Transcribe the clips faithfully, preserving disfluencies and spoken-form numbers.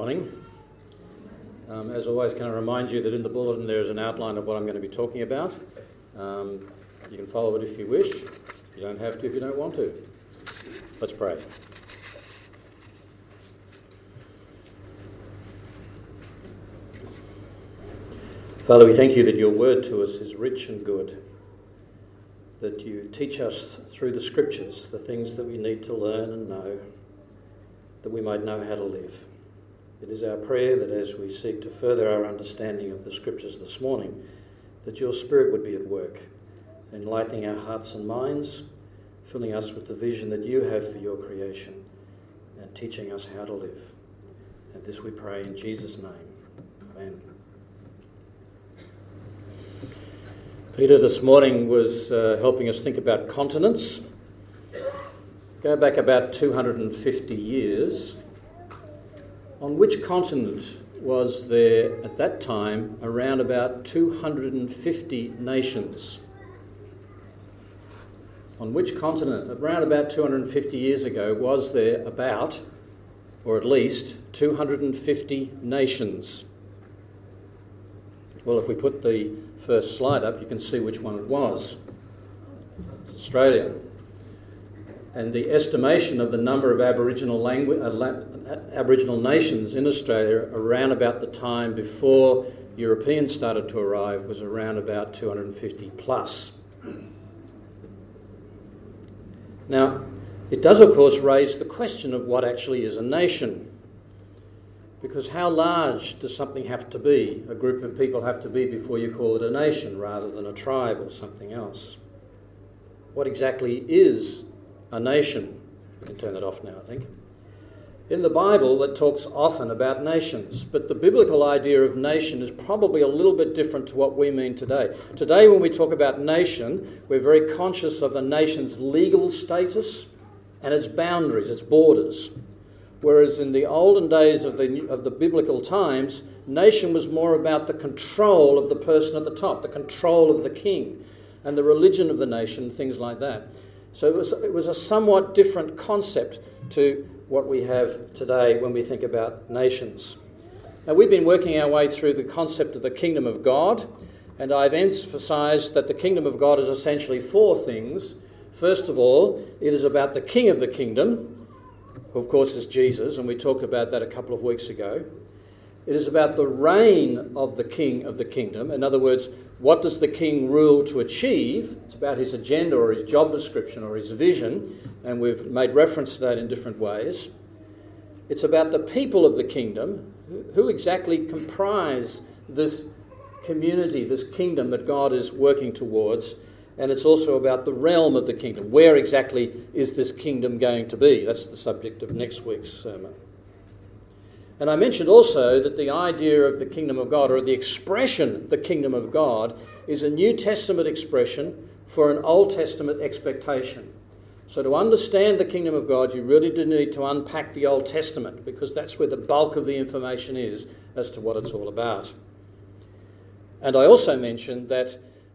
Morning. Um, as always, can I remind you that in the bulletin there is an outline of what I'm going to be talking about. Um, you can follow it if you wish. You don't have to if you don't want to. Let's pray. Father, we thank you that your word to us is rich and good, that you teach us through the scriptures the things that we need to learn and know, that we might know how to live. It is our prayer that as we seek to further our understanding of the scriptures this morning, that your Spirit would be at work, enlightening our hearts and minds, filling us with the vision that you have for your creation, and teaching us how to live. And this we pray in Jesus' name. Amen. Peter this morning was uh, helping us think about continents. Go back about two hundred fifty years. On which continent was there at that time around about two hundred fifty nations? On which continent, around about two hundred fifty years ago, was there about, or at least, two hundred fifty nations? Well, if we put the first slide up, you can see which one it was. It's Australia. And the estimation of the number of Aboriginal langu- uh, la- Aboriginal nations in Australia around about the time before Europeans started to arrive was around about two hundred fifty plus. Now, it does of course raise the question of what actually is a nation. Because how large does something have to be, a group of people have to be before you call it a nation rather than a tribe or something else? What exactly is a nation? We can turn that off now, I think. In the Bible, it talks often about nations, but the biblical idea of nation is probably a little bit different to what we mean today. Today, when we talk about nation, we're very conscious of a nation's legal status and its boundaries, its borders. Whereas in the olden days of the of the biblical times, nation was more about the control of the person at the top, the control of the king, and the religion of the nation, things like that. So it was, it was a somewhat different concept to what we have today when we think about nations. Now, we've been working our way through the concept of the kingdom of God, and I've emphasised that the kingdom of God is essentially four things. First of all, it is about the king of the kingdom, who of course is Jesus, and we talked about that a couple of weeks ago. It is about the reign of the king of the kingdom. In other words, what does the king rule to achieve? It's about his agenda or his job description or his vision, and we've made reference to that in different ways. It's about the people of the kingdom. Who exactly comprise this community, this kingdom that God is working towards? And it's also about the realm of the kingdom. Where exactly is this kingdom going to be? That's the subject of next week's sermon. And I mentioned also that the idea of the kingdom of God, or the expression the kingdom of God, is a New Testament expression for an Old Testament expectation. So to understand the kingdom of God, you really do need to unpack the Old Testament, because that's where the bulk of the information is as to what it's all about. And I also mentioned that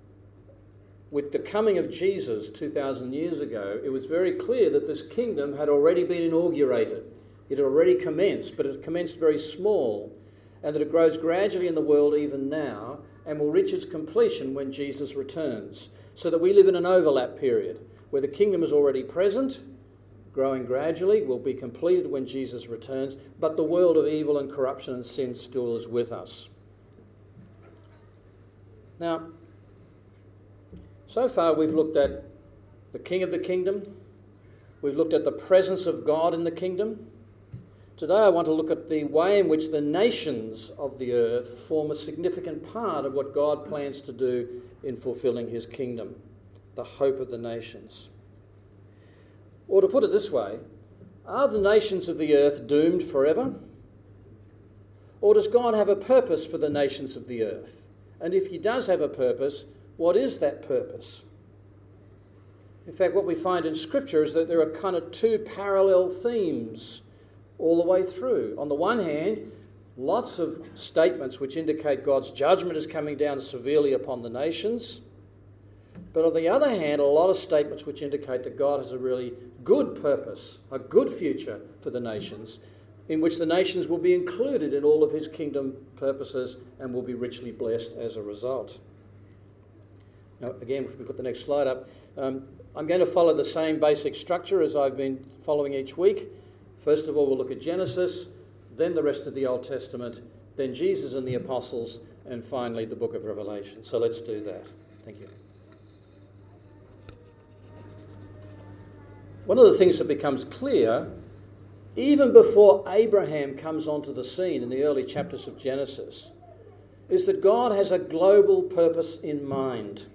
with the coming of Jesus two thousand years ago, it was very clear that this kingdom had already been inaugurated. It had already commenced, but it commenced very small, and that it grows gradually in the world even now and will reach its completion when Jesus returns. So that we live in an overlap period where the kingdom is already present, growing gradually, will be completed when Jesus returns, but the world of evil and corruption and sin still is with us. Now, so far we've looked at the king of the kingdom, we've looked at the presence of God in the kingdom. Today I want to look at the way in which the nations of the earth form a significant part of what God plans to do in fulfilling his kingdom, the hope of the nations. Or to put it this way, are the nations of the earth doomed forever? Or does God have a purpose for the nations of the earth? And if he does have a purpose, what is that purpose? In fact, what we find in Scripture is that there are kind of two parallel themes all the way through. On the one hand, lots of statements which indicate God's judgment is coming down severely upon the nations. But on the other hand, a lot of statements which indicate that God has a really good purpose, a good future for the nations, in which the nations will be included in all of his kingdom purposes and will be richly blessed as a result. Now, again, if we put the next slide up, um, I'm going to follow the same basic structure as I've been following each week. First of all, we'll look at Genesis, then the rest of the Old Testament, then Jesus and the Apostles, and finally the book of Revelation. So let's do that. Thank you. One of the things that becomes clear, even before Abraham comes onto the scene in the early chapters of Genesis, is that God has a global purpose in mind.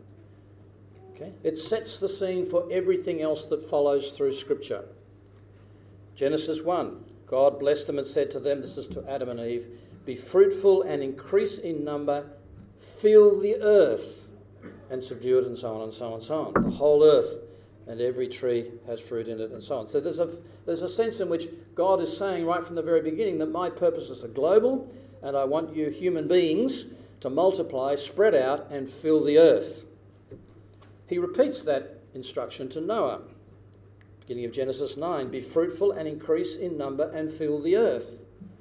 Okay? It sets the scene for everything else that follows through Scripture. Genesis one, God blessed them and said to them, this is to Adam and Eve, be fruitful and increase in number, fill the earth and subdue it, and so on and so on and so on. The whole earth and every tree has fruit in it, and so on. So there's a, there's a sense in which God is saying right from the very beginning that my purposes are global, and I want you human beings to multiply, spread out, and fill the earth. He repeats that instruction to Noah. Beginning of Genesis nine, be fruitful and increase in number and fill the earth.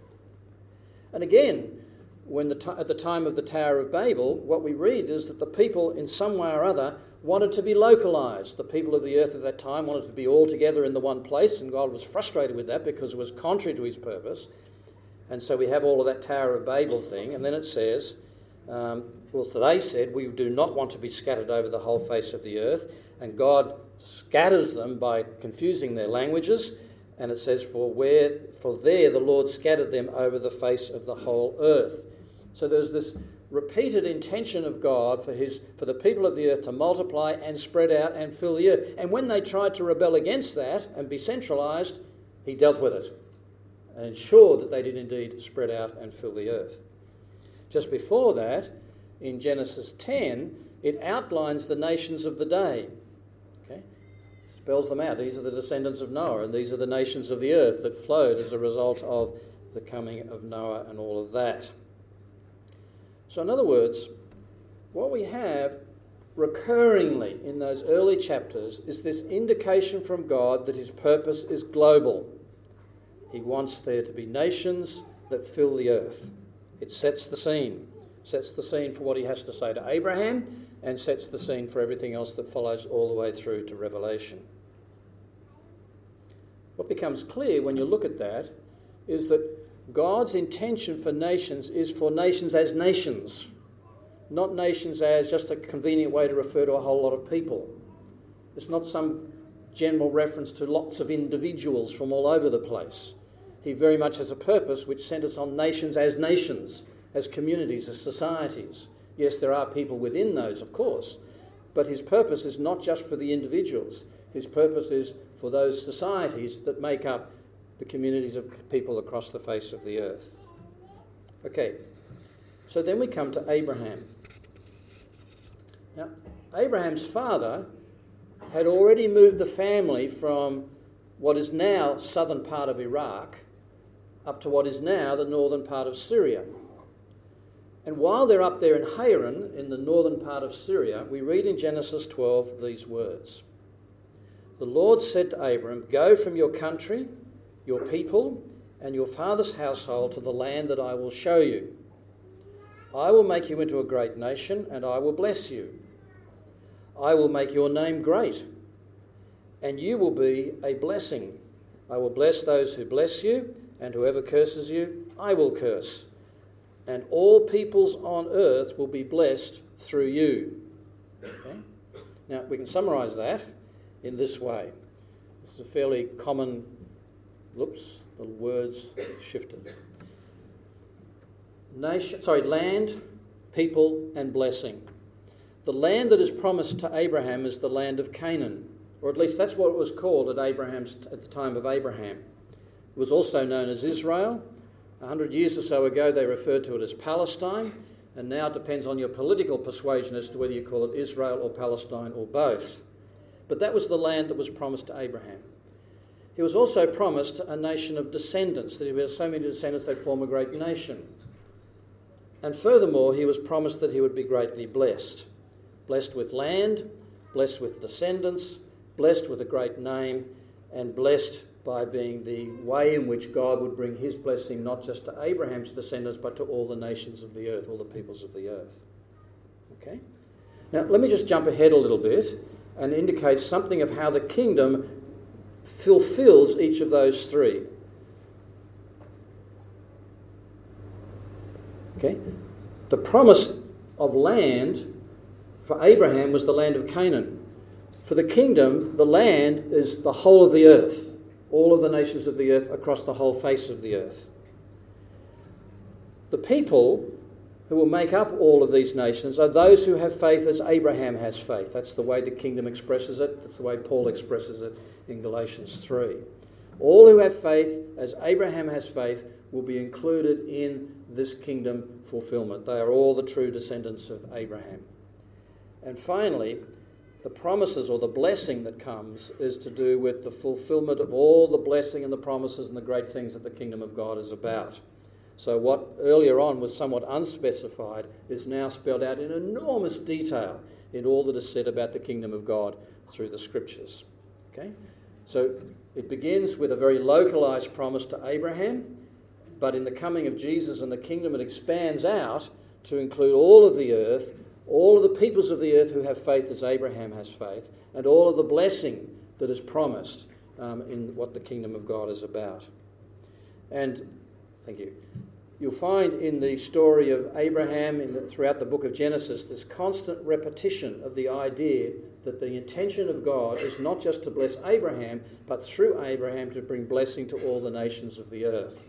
And again, when the t- at the time of the Tower of Babel, what we read is that the people in some way or other wanted to be localised. The people of the earth at that time wanted to be all together in the one place, and God was frustrated with that because it was contrary to his purpose. And so we have all of that Tower of Babel thing, and then it says, um, well, so they said, we do not want to be scattered over the whole face of the earth, and God scatters them by confusing their languages, and it says, for where, for there the Lord scattered them over the face of the whole earth. So there's this repeated intention of God for his for the people of the earth to multiply and spread out and fill the earth. And when they tried to rebel against that and be centralised, he dealt with it and ensured that they did indeed spread out and fill the earth. Just before that, in Genesis ten, it outlines the nations of the day. Okay? Spells them out. These are the descendants of Noah, and these are the nations of the earth that flowed as a result of the coming of Noah and all of that. So in other words, what we have recurringly in those early chapters is this indication from God that his purpose is global. He wants there to be nations that fill the earth. It sets the scene. Sets the scene for what he has to say to Abraham, and sets the scene for everything else that follows all the way through to Revelation. What becomes clear when you look at that is that God's intention for nations is for nations as nations, not nations as just a convenient way to refer to a whole lot of people. It's not some general reference to lots of individuals from all over the place. He very much has a purpose which centres on nations as nations, as communities, as societies. Yes, there are people within those, of course, but his purpose is not just for the individuals. His purpose is for those societies that make up the communities of people across the face of the earth. Okay, so then we come to Abraham. Now, Abraham's father had already moved the family from what is now southern part of Iraq up to what is now the northern part of Syria. And while they're up there in Haran, in the northern part of Syria, we read in Genesis twelve these words. The Lord said to Abram, go from your country, your people, and your father's household to the land that I will show you. I will make you into a great nation, and I will bless you. I will make your name great, and you will be a blessing. I will bless those who bless you, and whoever curses you, I will curse. And all peoples on earth will be blessed through you. Okay? Now, we can summarise that in this way. This is a fairly common... Oops, the words shifted. Nation, sorry, land, people, and blessing. The land that is promised to Abraham is the land of Canaan, or at least that's what it was called at Abraham's at the time of Abraham. It was also known as Israel. A hundred years or so ago, they referred to it as Palestine, and now it depends on your political persuasion as to whether you call it Israel or Palestine or both. But that was the land that was promised to Abraham. He was also promised a nation of descendants, that he would have so many descendants they'd form a great nation. And furthermore, he was promised that he would be greatly blessed. Blessed with land, blessed with descendants, blessed with a great name, and blessed by being the way in which God would bring his blessing not just to Abraham's descendants but to all the nations of the earth, all the peoples of the earth. Okay? Now let me just jump ahead a little bit and indicate something of how the kingdom fulfills each of those three. Okay? The promise of land for Abraham was the land of Canaan. For the kingdom, the land is the whole of the earth, all of the nations of the earth across the whole face of the earth. The people who will make up all of these nations are those who have faith as Abraham has faith. That's the way the kingdom expresses it. That's the way Paul expresses it in Galatians three. All who have faith as Abraham has faith will be included in this kingdom fulfillment. They are all the true descendants of Abraham. And finally, the promises or the blessing that comes is to do with the fulfillment of all the blessing and the promises and the great things that the kingdom of God is about. So what earlier on was somewhat unspecified is now spelled out in enormous detail in all that is said about the kingdom of God through the scriptures. Okay? So it begins with a very localized promise to Abraham, but in the coming of Jesus and the kingdom it expands out to include all of the earth, all of the peoples of the earth who have faith as Abraham has faith, and all of the blessing that is promised um, in what the kingdom of God is about. And, thank you, you'll find in the story of Abraham in the, throughout the book of Genesis this constant repetition of the idea that the intention of God is not just to bless Abraham, but through Abraham to bring blessing to all the nations of the earth.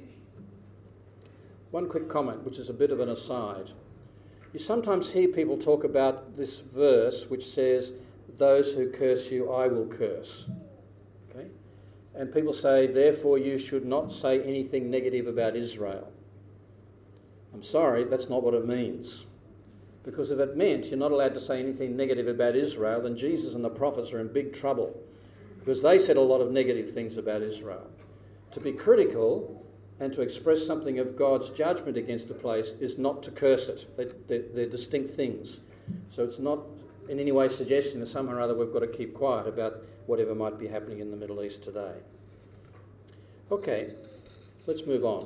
One quick comment, which is a bit of an aside. You sometimes hear people talk about this verse which says, "Those who curse you, I will curse." Okay? And people say, therefore you should not say anything negative about Israel. I'm sorry, that's not what it means. Because if it meant you're not allowed to say anything negative about Israel, then Jesus and the prophets are in big trouble. Because they said a lot of negative things about Israel. To be critical and to express something of God's judgment against a place is not to curse it. They're, they're, they're distinct things. So it's not in any way suggesting that somehow or other we've got to keep quiet about whatever might be happening in the Middle East today. Okay, let's move on.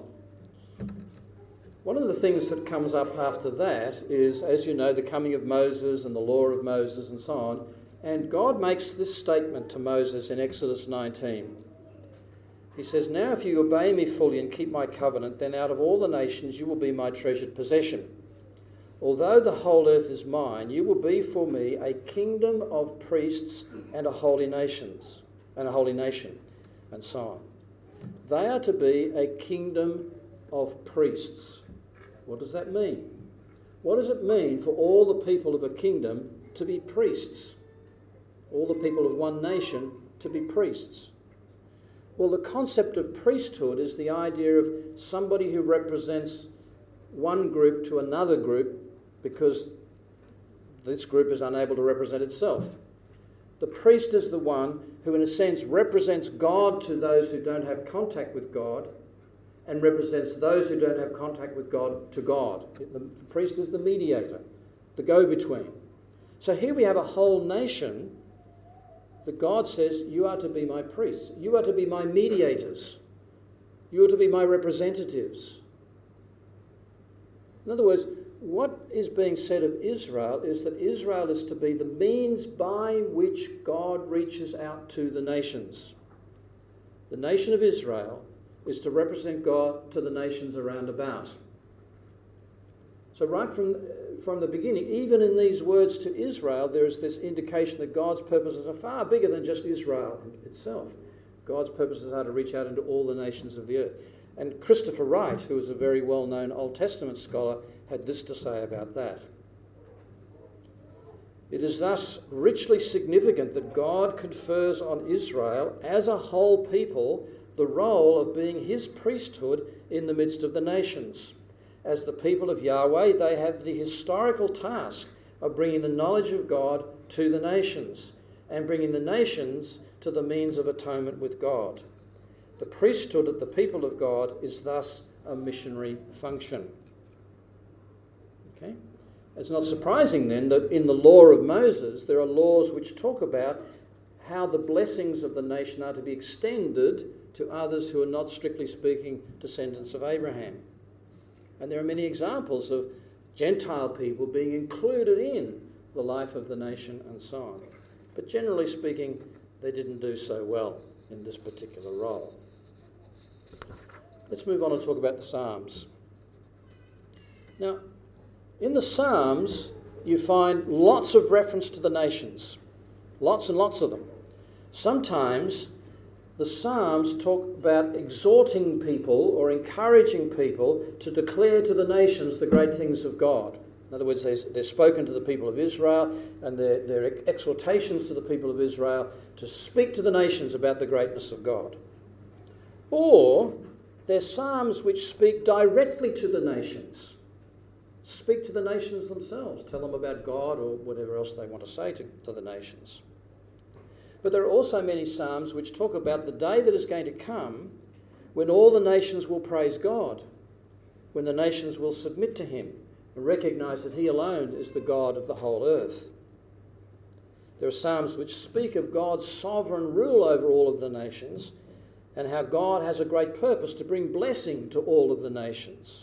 One of the things that comes up after that is, as you know, the coming of Moses and the law of Moses and so on. And God makes this statement to Moses in Exodus nineteen. He says, "Now if you obey me fully and keep my covenant, then out of all the nations you will be my treasured possession. Although the whole earth is mine, you will be for me a kingdom of priests and a holy nations, and a holy nation," and so on. They are to be a kingdom of priests. What does that mean? What does it mean for all the people of a kingdom to be priests? All the people of one nation to be priests? Well, the concept of priesthood is the idea of somebody who represents one group to another group because this group is unable to represent itself. The priest is the one who, in a sense, represents God to those who don't have contact with God and represents those who don't have contact with God to God. The priest is the mediator, the go-between. So here we have a whole nation that God says, you are to be my priests. You are to be my mediators. You are to be my representatives. In other words, what is being said of Israel is that Israel is to be the means by which God reaches out to the nations. The nation of Israel is to represent God to the nations around about. So right from From the beginning, even in these words to Israel, there is this indication that God's purposes are far bigger than just Israel itself. God's purposes are to reach out into all the nations of the earth. And Christopher Wright, who is a very well-known Old Testament scholar, had this to say about that. It is thus richly significant that God confers on Israel as a whole people the role of being his priesthood in the midst of the nations. As the people of Yahweh, they have the historical task of bringing the knowledge of God to the nations and bringing the nations to the means of atonement with God. The priesthood of the people of God is thus a missionary function. Okay? It's not surprising then that in the law of Moses there are laws which talk about how the blessings of the nation are to be extended to others who are not, strictly speaking, descendants of Abraham. And there are many examples of Gentile people being included in the life of the nation and so on. But generally speaking, they didn't do so well in this particular role. Let's move on and talk about the Psalms. Now, in the Psalms, you find lots of reference to the nations. Lots and lots of them. Sometimes the Psalms talk about exhorting people or encouraging people to declare to the nations the great things of God. In other words, they're spoken to the people of Israel, and they're, they're exhortations to the people of Israel to speak to the nations about the greatness of God. Or they're psalms which speak directly to the nations. Speak to the nations themselves. Tell them about God or whatever else they want to say to, to the nations. But there are also many psalms which talk about the day that is going to come when all the nations will praise God, when the nations will submit to him and recognise that he alone is the God of the whole earth. There are psalms which speak of God's sovereign rule over all of the nations and how God has a great purpose to bring blessing to all of the nations.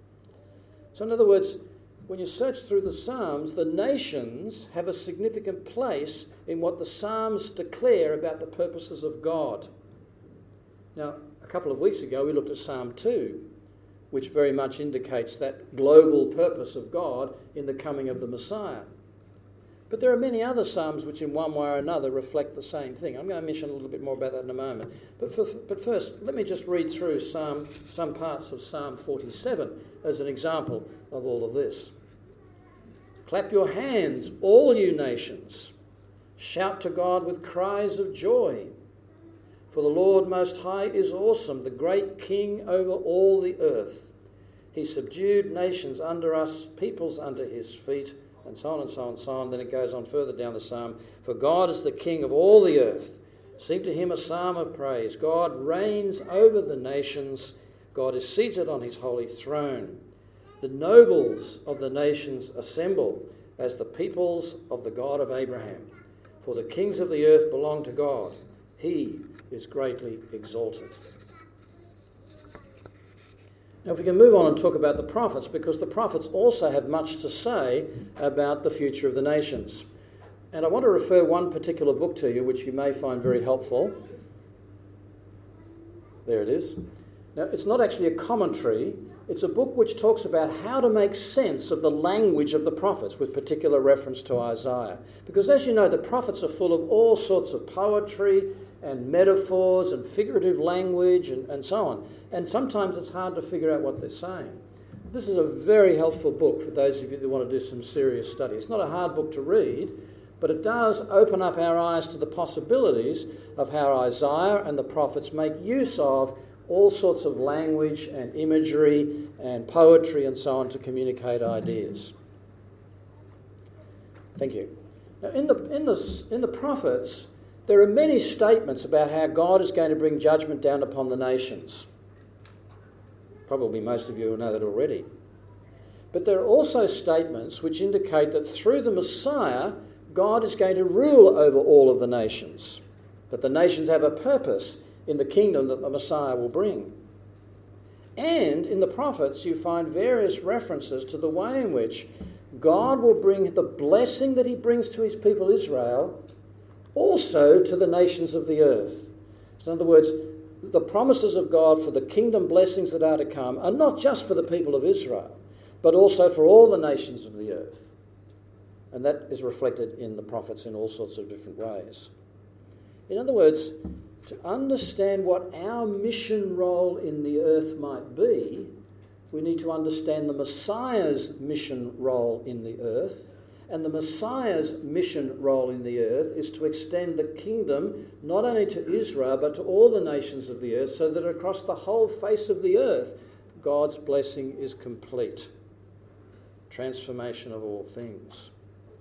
So in other words, when you search through the Psalms, the nations have a significant place in what the Psalms declare about the purposes of God. Now, a couple of weeks ago we looked at Psalm two, which very much indicates that global purpose of God in the coming of the Messiah. But there are many other psalms which in one way or another reflect the same thing. I'm going to mention a little bit more about that in a moment. But, for, but first, let me just read through Psalm, some parts of Psalm forty-seven as an example of all of this. Clap your hands, all you nations. Shout to God with cries of joy. For the Lord Most High is awesome, the great King over all the earth. He subdued nations under us, peoples under his feet, and so on and so on and so on. Then it goes on further down the psalm. For God is the King of all the earth. Sing to him a psalm of praise. God reigns over the nations. God is seated on his holy throne. The nobles of the nations assemble as the peoples of the God of Abraham. For the kings of the earth belong to God. He is greatly exalted. Now, if we can move on and talk about the prophets, because the prophets also have much to say about the future of the nations. And I want to refer one particular book to you, which you may find very helpful. There it is. Now, it's not actually a commentary. It's a book which talks about how to make sense of the language of the prophets, with particular reference to Isaiah. Because as you know, the prophets are full of all sorts of poetry and metaphors and figurative language and, and so on. And sometimes it's hard to figure out what they're saying. This is a very helpful book for those of you that want to do some serious study. It's not a hard book to read, but it does open up our eyes to the possibilities of how Isaiah and the prophets make use of all sorts of language and imagery and poetry and so on to communicate ideas. Thank you. Now, in the, in the, in the prophets, there are many statements about how God is going to bring judgment down upon the nations. Probably most of you will know that already. But there are also statements which indicate that through the Messiah, God is going to rule over all of the nations. That the nations have a purpose in the kingdom that the Messiah will bring. And in the prophets, you find various references to the way in which God will bring the blessing that he brings to his people Israel also to the nations of the earth. So in other words, the promises of God for the kingdom blessings that are to come are not just for the people of Israel, but also for all the nations of the earth. And that is reflected in the prophets in all sorts of different ways. In other words, to understand what our mission role in the earth might be, we need to understand the Messiah's mission role in the earth. And the Messiah's mission role in the earth is to extend the kingdom not only to Israel but to all the nations of the earth, so that across the whole face of the earth, God's blessing is complete. Transformation of all things.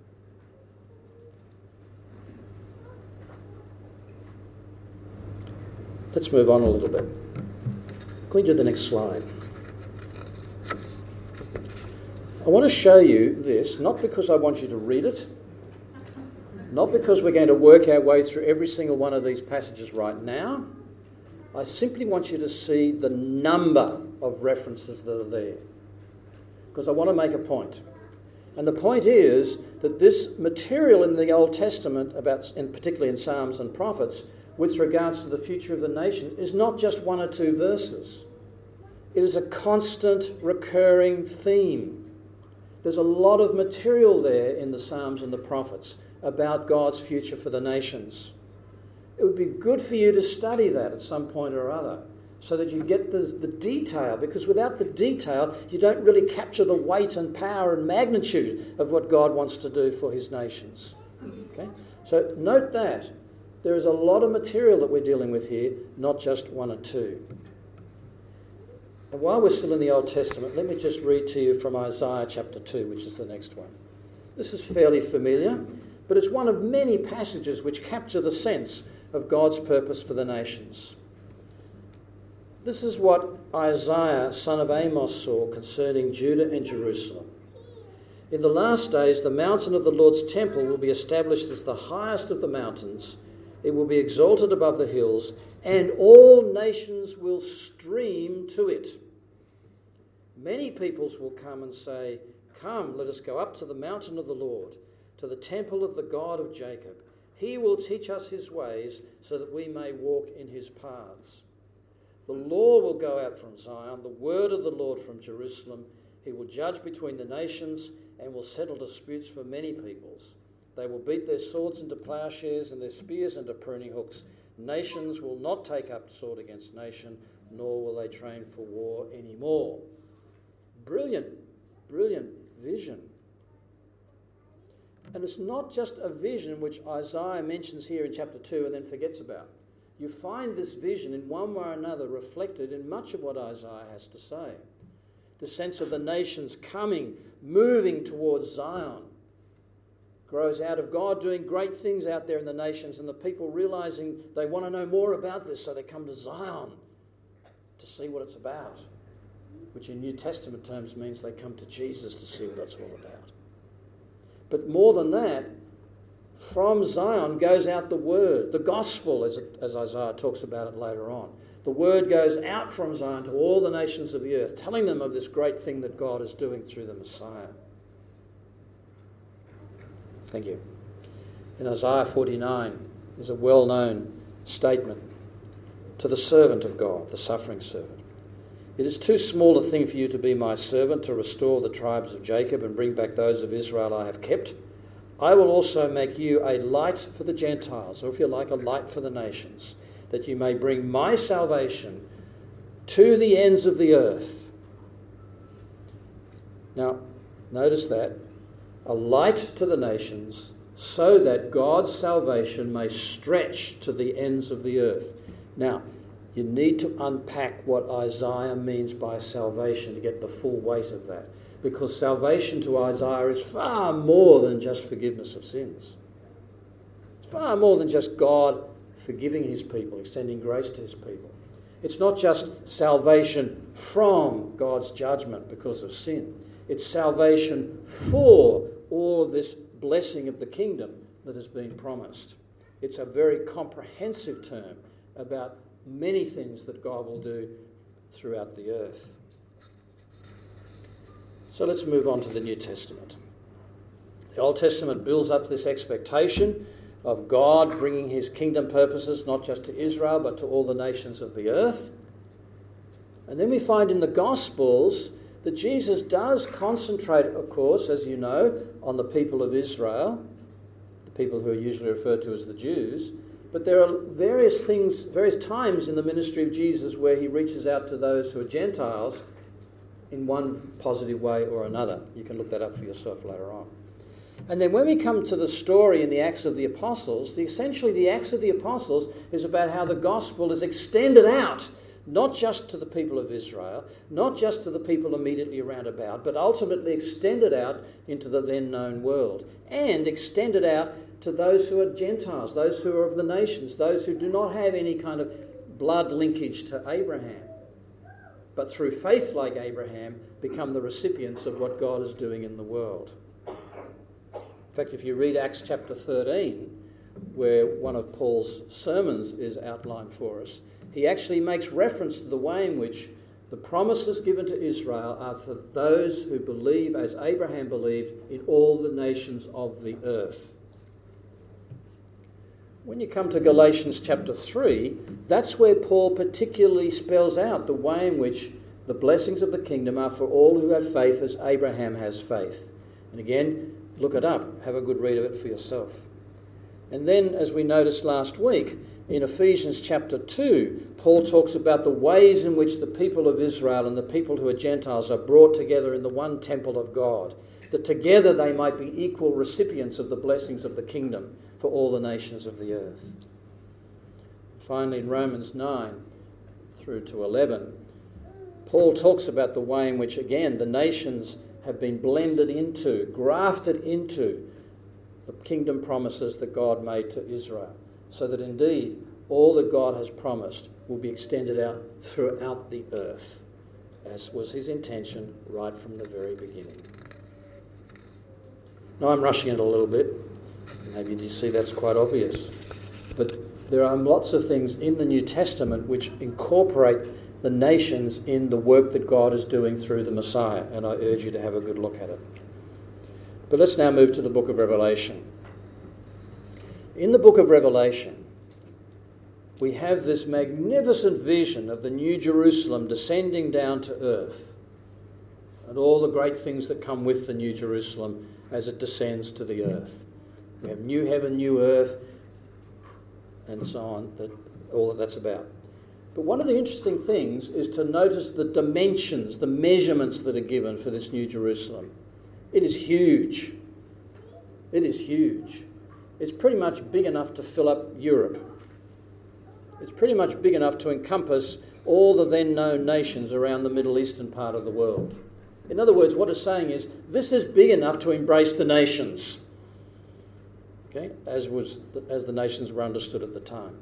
Let's move on a little bit. Can we do the next slide? I want to show you this, not because I want you to read it, not because we're going to work our way through every single one of these passages right now, I simply want you to see the number of references that are there, because I want to make a point. And the point is that this material in the Old Testament, about, and particularly in Psalms and Prophets, with regards to the future of the nations, is not just one or two verses. It is a constant recurring theme. There's a lot of material there in the Psalms and the Prophets about God's future for the nations. It would be good for you to study that at some point or other, so that you get the, the detail, because without the detail, you don't really capture the weight and power and magnitude of what God wants to do for his nations. Okay? So note that. There is a lot of material that we're dealing with here, not just one or two. And while we're still in the Old Testament, let me just read to you from Isaiah chapter two, which is the next one. This is fairly familiar, but it's one of many passages which capture the sense of God's purpose for the nations. This is what Isaiah, son of Amos, saw concerning Judah and Jerusalem. In the last days, the mountain of the Lord's temple will be established as the highest of the mountains. It will be exalted above the hills, and all nations will stream to it. Many peoples will come and say, "Come, let us go up to the mountain of the Lord, to the temple of the God of Jacob. He will teach us his ways, so that we may walk in his paths." The law will go out from Zion, the word of the Lord from Jerusalem. He will judge between the nations and will settle disputes for many peoples. They will beat their swords into plowshares and their spears into pruning hooks. Nations will not take up sword against nation, nor will they train for war anymore. Brilliant, brilliant vision. And it's not just a vision which Isaiah mentions here in chapter two and then forgets about. You find this vision in one way or another reflected in much of what Isaiah has to say. The sense of the nations coming, moving towards Zion, grows out of God doing great things out there in the nations, and the people realising they want to know more about this, so they come to Zion to see what it's about, which in New Testament terms means they come to Jesus to see what it's all about. But more than that, from Zion goes out the word, the gospel, as, it, as Isaiah talks about it later on. The word goes out from Zion to all the nations of the earth, telling them of this great thing that God is doing through the Messiah. Thank you. In Isaiah forty-nine, there's a well-known statement to the servant of God, the suffering servant. "It is too small a thing for you to be my servant, to restore the tribes of Jacob and bring back those of Israel I have kept. I will also make you a light for the Gentiles," or if you like, a light for the nations, "that you may bring my salvation to the ends of the earth." Now, notice that. A light to the nations, so that God's salvation may stretch to the ends of the earth. Now, you need to unpack what Isaiah means by salvation to get the full weight of that. Because salvation to Isaiah is far more than just forgiveness of sins. It's far more than just God forgiving his people, extending grace to his people. It's not just salvation from God's judgment because of sin. It's salvation for all of this blessing of the kingdom that has been promised. It's a very comprehensive term about many things that God will do throughout the earth. So let's move on to the New Testament. The Old Testament builds up this expectation of God bringing his kingdom purposes not just to Israel but to all the nations of the earth. And then we find in the Gospels that Jesus does concentrate, of course, as you know, on the people of Israel, the people who are usually referred to as the Jews. But there are various things, various times in the ministry of Jesus where he reaches out to those who are Gentiles in one positive way or another. You can look that up for yourself later on. And then when we come to the story in the Acts of the Apostles, the, essentially the Acts of the Apostles is about how the gospel is extended out, not just to the people of Israel, not just to the people immediately around about, but ultimately extended out into the then known world, and extended out to those who are Gentiles, those who are of the nations, those who do not have any kind of blood linkage to Abraham, but through faith like Abraham become the recipients of what God is doing in the world. In fact, if you read Acts chapter thirteen, where one of Paul's sermons is outlined for us, he actually makes reference to the way in which the promises given to Israel are for those who believe as Abraham believed in all the nations of the earth. When you come to Galatians chapter three, that's where Paul particularly spells out the way in which the blessings of the kingdom are for all who have faith as Abraham has faith. And again, look it up. Have a good read of it for yourself. And then, as we noticed last week, in Ephesians chapter two, Paul talks about the ways in which the people of Israel and the people who are Gentiles are brought together in the one temple of God, that together they might be equal recipients of the blessings of the kingdom for all the nations of the earth. Finally, in Romans nine through to eleven, Paul talks about the way in which, again, the nations have been blended into, grafted into the kingdom promises that God made to Israel, so that indeed all that God has promised will be extended out throughout the earth, as was his intention right from the very beginning. Now I'm rushing it a little bit. Maybe you see that's quite obvious. But there are lots of things in the New Testament which incorporate the nations in the work that God is doing through the Messiah, and I urge you to have a good look at it. But let's now move to the book of Revelation. In the book of Revelation, we have this magnificent vision of the New Jerusalem descending down to earth, and all the great things that come with the New Jerusalem as it descends to the earth. We have new heaven, new earth, and so on, that all that that's about. But one of the interesting things is to notice the dimensions, the measurements that are given for this New Jerusalem. It is huge. It is huge. It's pretty much big enough to fill up Europe. It's pretty much big enough to encompass all the then known nations around the Middle Eastern part of the world. In other words, what it's saying is, this is big enough to embrace the nations, okay, as was the, as the nations were understood at the time.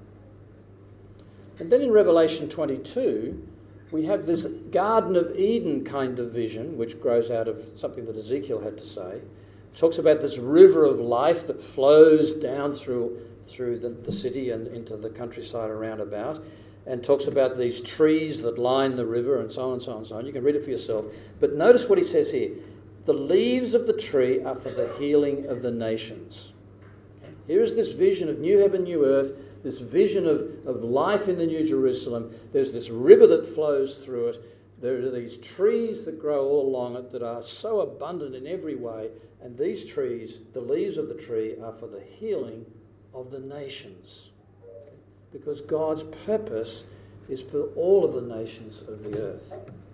And then in Revelation twenty-two, we have this Garden of Eden kind of vision, which grows out of something that Ezekiel had to say. It talks about this river of life that flows down through through the, the city and into the countryside around about, and talks about these trees that line the river and so on and so on and so on. You can read it for yourself. But notice what he says here. The leaves of the tree are for the healing of the nations. Okay? Here is this vision of new heaven, new earth, this vision of, of life in the New Jerusalem. There's this river that flows through it. There are these trees that grow all along it that are so abundant in every way. And these trees, the leaves of the tree, are for the healing of the nations. Because God's purpose is for all of the nations of the earth.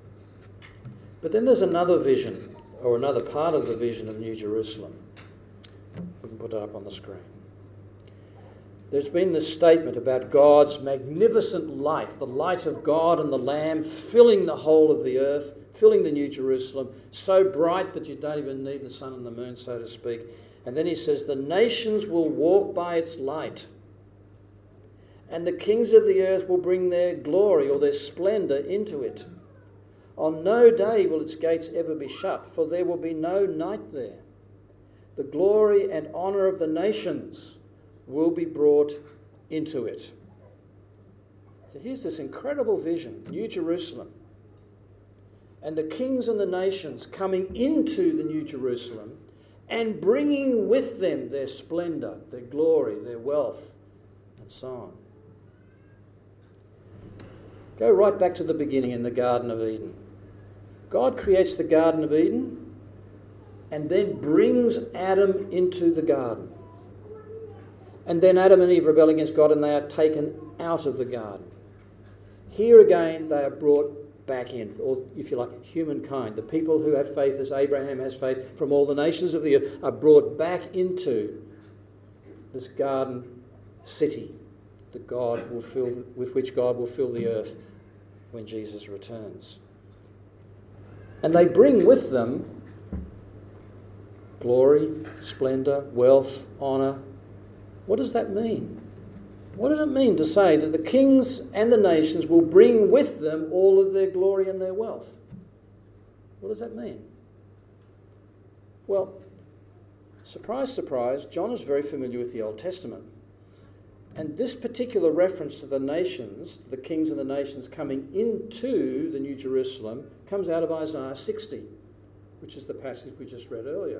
But then there's another vision, or another part of the vision of New Jerusalem. We can put it up on the screen. There's been this statement about God's magnificent light, the light of God and the Lamb filling the whole of the earth, filling the New Jerusalem, so bright that you don't even need the sun and the moon, so to speak. And then he says, the nations will walk by its light, and the kings of the earth will bring their glory or their splendour into it. On no day will its gates ever be shut, for there will be no night there. The glory and honour of the nations will be brought into it. So here's this incredible vision, New Jerusalem. And the kings and the nations coming into the New Jerusalem and bringing with them their splendour, their glory, their wealth, and so on. Go right back to the beginning in the Garden of Eden. God creates the Garden of Eden and then brings Adam into the garden. And then Adam and Eve rebel against God and they are taken out of the garden. Here again they are brought back in, or if you like, humankind. The people who have faith as Abraham has faith from all the nations of the earth are brought back into this garden city that God will fill, with which God will fill the earth when Jesus returns. And they bring with them glory, splendour, wealth, honour. What does that mean? What does it mean to say that the kings and the nations will bring with them all of their glory and their wealth? What does that mean? Well, surprise, surprise, John is very familiar with the Old Testament. And this particular reference to the nations, the kings and the nations coming into the New Jerusalem, comes out of Isaiah sixty, which is the passage we just read earlier.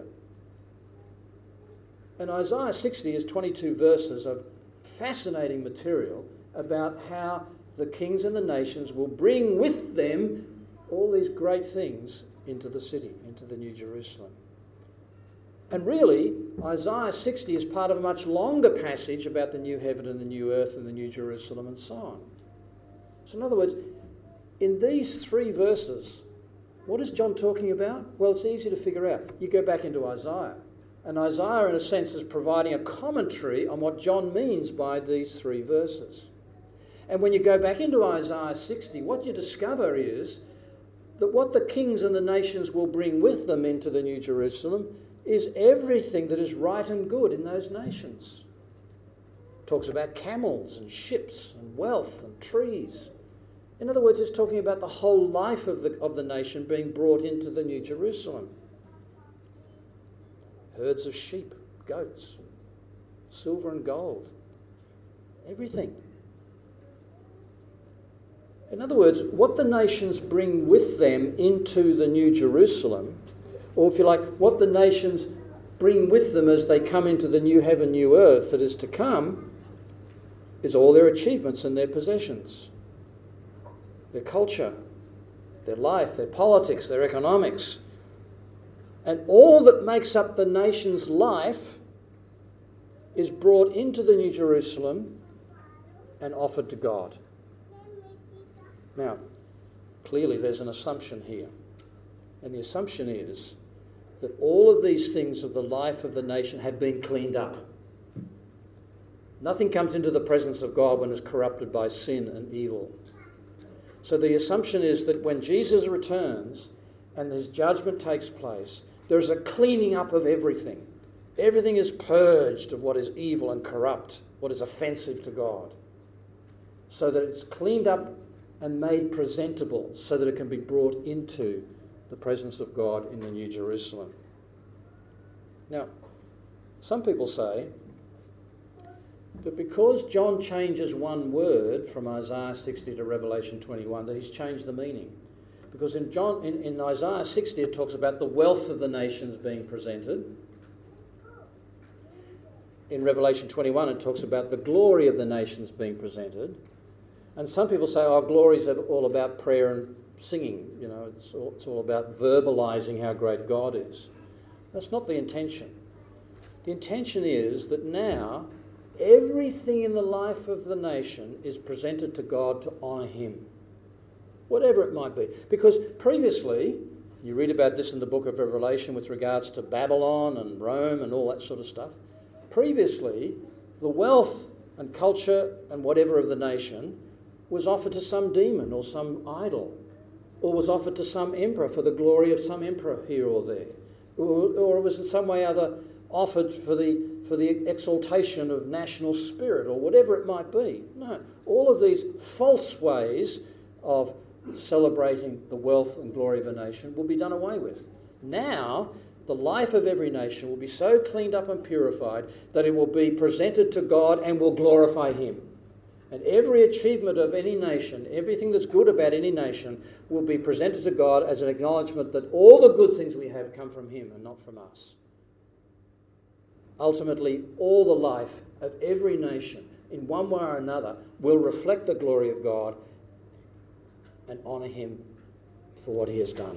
And Isaiah sixty is twenty-two verses of fascinating material about how the kings and the nations will bring with them all these great things into the city, into the New Jerusalem. And really, Isaiah sixty is part of a much longer passage about the new heaven and the new earth and the New Jerusalem and so on. So in other words, in these three verses, what is John talking about? Well, it's easy to figure out. You go back into Isaiah. And Isaiah, in a sense, is providing a commentary on what John means by these three verses. And when you go back into Isaiah sixty, what you discover is that what the kings and the nations will bring with them into the New Jerusalem is everything that is right and good in those nations. It talks about camels and ships and wealth and trees. In other words, it's talking about the whole life of the, of the nation being brought into the New Jerusalem. Herds of sheep, goats, silver and gold, everything. In other words, what the nations bring with them into the New Jerusalem, or if you like, what the nations bring with them as they come into the new heaven, new earth that is to come, is all their achievements and their possessions, their culture, their life, their politics, their economics. And all that makes up the nation's life is brought into the New Jerusalem and offered to God. Now, clearly there's an assumption here. And the assumption is that all of these things of the life of the nation have been cleaned up. Nothing comes into the presence of God when it's corrupted by sin and evil. So the assumption is that when Jesus returns and his judgment takes place, there's a cleaning up of everything. Everything is purged of what is evil and corrupt, what is offensive to God, so that it's cleaned up and made presentable so that it can be brought into the presence of God in the New Jerusalem. Now, some people say that because John changes one word from Isaiah sixty to Revelation twenty-one, that he's changed the meaning. Because in John, in, in Isaiah sixty, it talks about the wealth of the nations being presented. In Revelation twenty-one, it talks about the glory of the nations being presented. And some people say, oh, glory is all about prayer and singing. You know, it's all, it's all about verbalising how great God is. That's not the intention. The intention is that now everything in the life of the nation is presented to God to honour him, whatever it might be. Because previously, you read about this in the book of Revelation with regards to Babylon and Rome and all that sort of stuff. Previously, the wealth and culture and whatever of the nation was offered to some demon or some idol, or was offered to some emperor for the glory of some emperor here or there, or, or it was in some way or other offered for the for the exaltation of national spirit or whatever it might be. No, all of these false ways of celebrating the wealth and glory of a nation will be done away with. Now, the life of every nation will be so cleaned up and purified that it will be presented to God and will glorify him. And every achievement of any nation, everything that's good about any nation, will be presented to God as an acknowledgement that all the good things we have come from him and not from us. Ultimately, all the life of every nation, in one way or another, will reflect the glory of God and honour him for what he has done.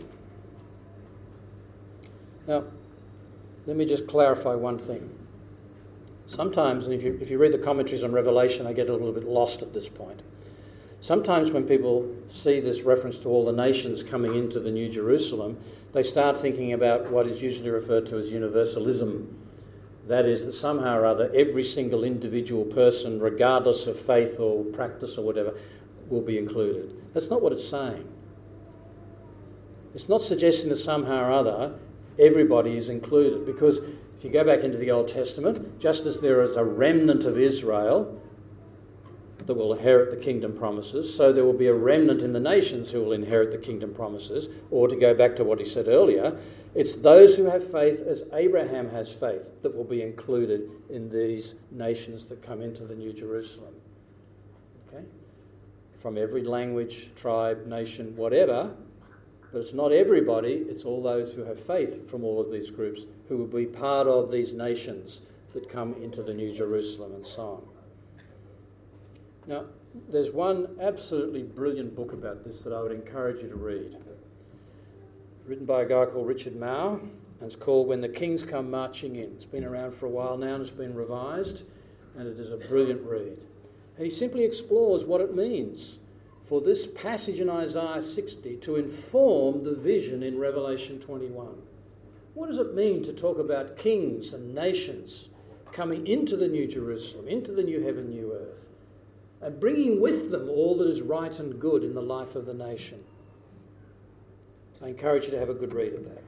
Now, let me just clarify one thing. Sometimes, and if you, if you read the commentaries on Revelation, I get a little bit lost at this point. Sometimes when people see this reference to all the nations coming into the New Jerusalem, they start thinking about what is usually referred to as universalism. That is, that somehow or other, every single individual person, regardless of faith or practice or whatever, will be included. That's not what it's saying. It's not suggesting that somehow or other everybody is included, because if you go back into the Old Testament, just as there is a remnant of Israel that will inherit the kingdom promises, so there will be a remnant in the nations who will inherit the kingdom promises. Or to go back to what he said earlier, it's those who have faith as Abraham has faith that will be included in these nations that come into the New Jerusalem. Okay? From every language, tribe, nation, whatever. But it's not everybody, it's all those who have faith from all of these groups who will be part of these nations that come into the New Jerusalem and so on. Now, there's one absolutely brilliant book about this that I would encourage you to read. Written by a guy called Richard Mauer, and it's called When the Kings Come Marching In. It's been around for a while now and it's been revised, and it is a brilliant read. He simply explores what it means for this passage in Isaiah sixty to inform the vision in Revelation twenty-one. What does it mean to talk about kings and nations coming into the New Jerusalem, into the new heaven, new earth, and bringing with them all that is right and good in the life of the nation? I encourage you to have a good read of that.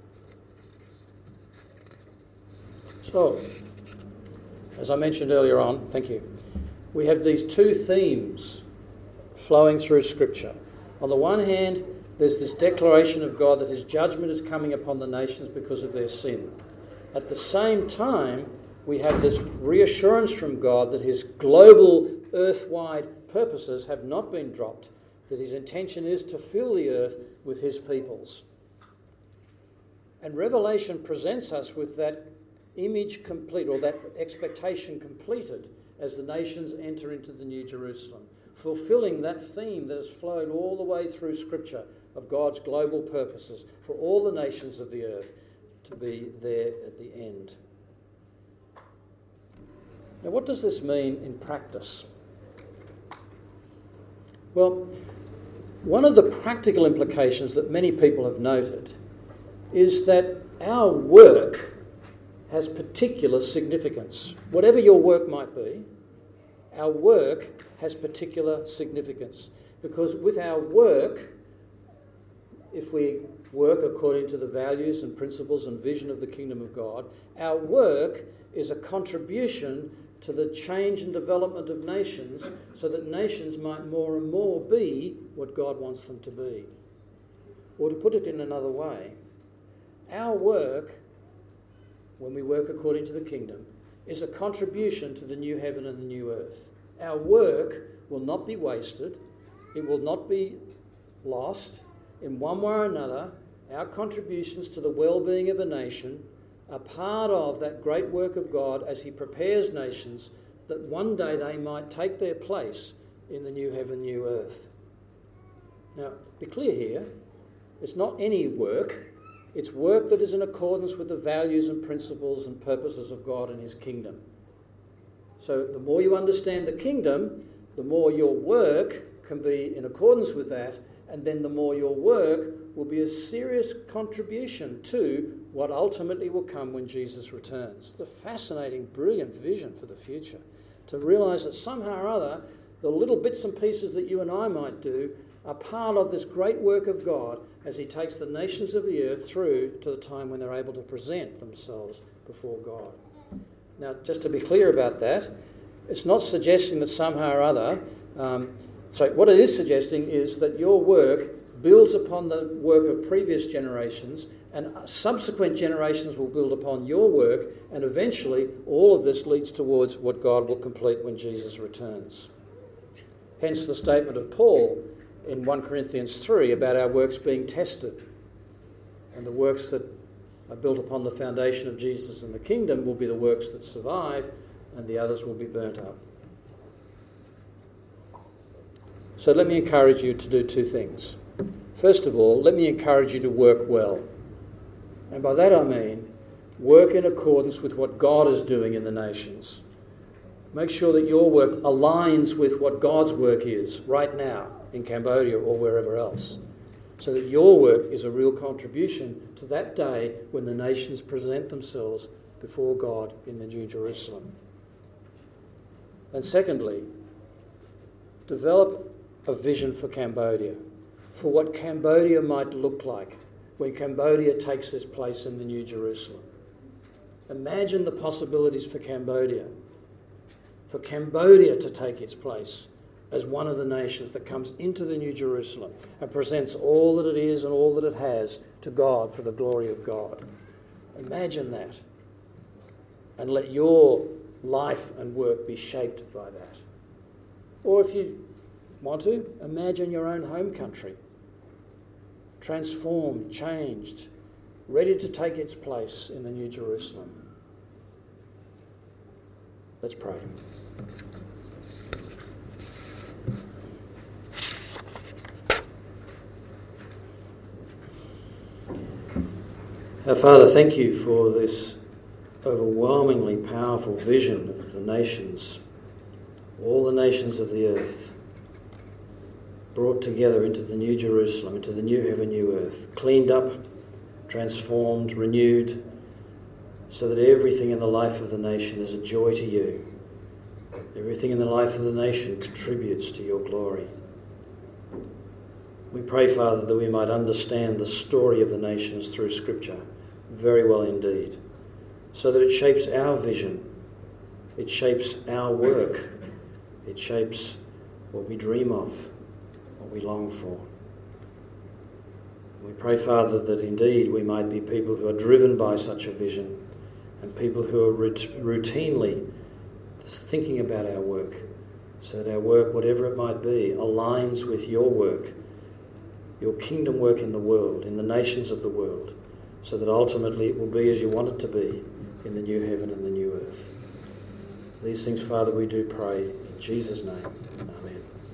So, as I mentioned earlier on, thank you, we have these two themes flowing through Scripture. On the one hand, there's this declaration of God that his judgment is coming upon the nations because of their sin. At the same time, we have this reassurance from God that his global earth-wide purposes have not been dropped, that his intention is to fill the earth with his peoples. And Revelation presents us with that image complete, or that expectation completed, as the nations enter into the New Jerusalem, fulfilling that theme that has flowed all the way through Scripture of God's global purposes for all the nations of the earth to be there at the end. Now, what does this mean in practice? Well, one of the practical implications that many people have noted is that our work has particular significance. Whatever your work might be, our work has particular significance, because with our work, if we work according to the values and principles and vision of the kingdom of God, our work is a contribution to the change and development of nations, so that nations might more and more be what God wants them to be. Or to put it in another way, our work, when we work according to the kingdom, is a contribution to the new heaven and the new earth. Our work will not be wasted. It will not be lost. In one way or another, our contributions to the well-being of a nation are part of that great work of God as he prepares nations that one day they might take their place in the new heaven, new earth. Now, be clear here, it's not any work. It's work that is in accordance with the values and principles and purposes of God and his kingdom. So the more you understand the kingdom, the more your work can be in accordance with that, and then the more your work will be a serious contribution to what ultimately will come when Jesus returns. It's a fascinating, brilliant vision for the future, to realise that somehow or other, the little bits and pieces that you and I might do are part of this great work of God as he takes the nations of the earth through to the time when they're able to present themselves before God. Now, just to be clear about that, it's not suggesting that somehow or other, um, so what it is suggesting is that your work builds upon the work of previous generations, and subsequent generations will build upon your work, and eventually all of this leads towards what God will complete when Jesus returns. Hence the statement of Paul in First Corinthians three about our works being tested, and the works that are built upon the foundation of Jesus and the kingdom will be the works that survive, and the others will be burnt up. So let me encourage you to do two things. First of all, let me encourage you to work well. And by that I mean work in accordance with what God is doing in the nations. Make sure that your work aligns with what God's work is right now in Cambodia or wherever else, so that your work is a real contribution to that day when the nations present themselves before God in the New Jerusalem. And secondly, develop a vision for Cambodia, for what Cambodia might look like when Cambodia takes its place in the New Jerusalem. Imagine the possibilities for Cambodia, for Cambodia to take its place as one of the nations that comes into the New Jerusalem and presents all that it is and all that it has to God for the glory of God. Imagine that. And let your life and work be shaped by that. Or if you want to, imagine your own home country, transformed, changed, ready to take its place in the New Jerusalem. Let's pray. Our Father, thank you for this overwhelmingly powerful vision of the nations, all the nations of the earth, brought together into the New Jerusalem, into the new heaven, new earth, cleaned up, transformed, renewed, so that everything in the life of the nation is a joy to you. Everything in the life of the nation contributes to your glory. We pray, Father, that we might understand the story of the nations through Scripture very well indeed, so that it shapes our vision, it shapes our work, it shapes what we dream of, what we long for. We pray, Father, that indeed we might be people who are driven by such a vision and people who are rut- routinely thinking about our work, so that our work, whatever it might be, aligns with your work, your kingdom work in the world, in the nations of the world, so that ultimately it will be as you want it to be in the new heaven and the new earth. These things, Father, we do pray in Jesus' name. Amen.